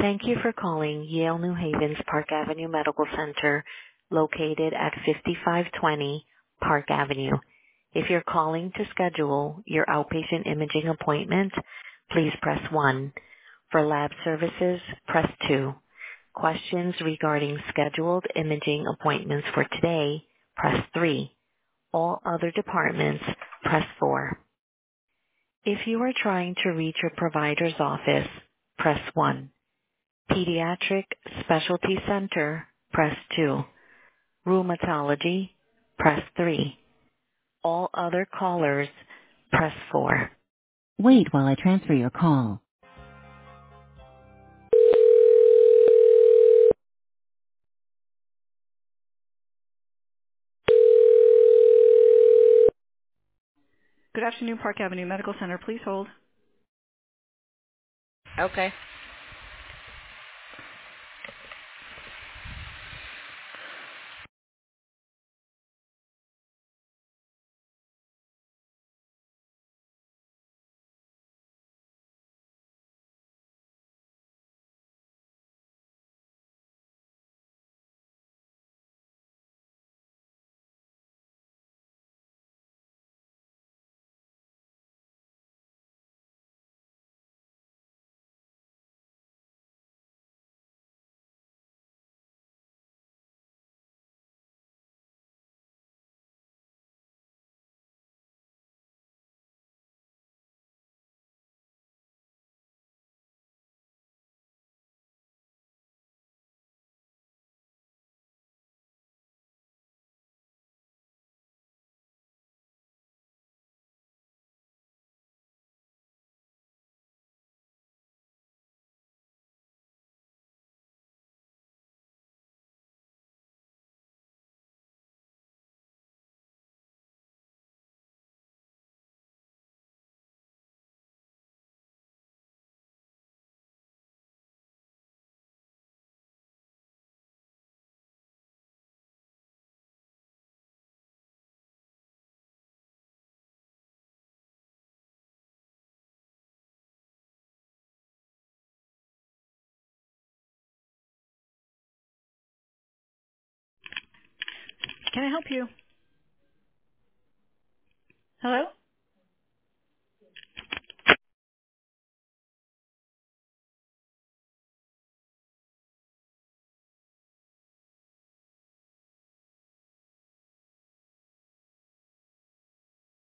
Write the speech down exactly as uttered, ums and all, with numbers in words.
Thank you for calling Yale New Haven's Park Avenue Medical Center, located at fifty-five twenty Park Avenue. If you're calling to schedule your outpatient imaging appointment, please press one. For lab services, press two. Questions regarding scheduled imaging appointments for today, press three. All other departments, press four. If you are trying to reach your provider's office, press one. Pediatric Specialty Center, press two. Rheumatology, press three. All other callers, press four. Wait while I transfer your call. Good afternoon, Park Avenue Medical Center. Please hold. Okay. Can I help you? Hello?